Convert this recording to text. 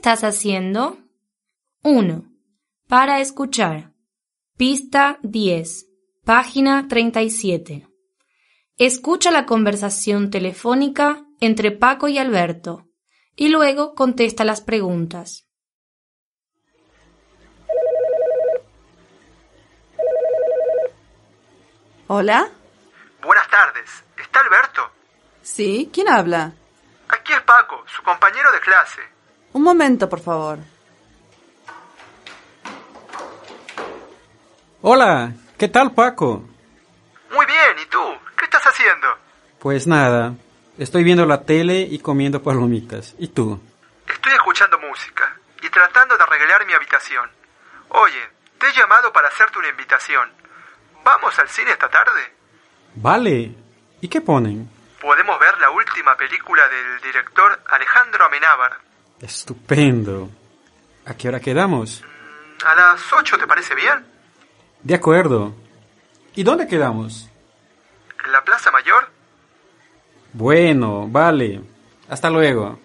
estás haciendo? 1. Para escuchar. Pista 10, página 37. Escucha la conversación telefónica entre Paco y Alberto y luego contesta las preguntas. ¿Hola? Buenas tardes. ¿Está Alberto? Sí, ¿quién habla? Aquí es Paco, su compañero de clase. Un momento, por favor. Hola, ¿qué tal, Paco? Muy bien, ¿y tú? ¿Qué estás haciendo? Pues nada, estoy viendo la tele y comiendo palomitas. ¿Y tú? Estoy escuchando música y tratando de arreglar mi habitación. Oye, te he llamado para hacerte una invitación. ¿Vamos al cine esta tarde? Vale. ¿Y qué ponen? Podemos ver la última película del director Alejandro Amenábar. Estupendo. ¿A qué hora quedamos? ¿A las 8 te parece bien? De acuerdo. ¿Y dónde quedamos? ¿En la Plaza Mayor? Bueno, vale. Hasta luego.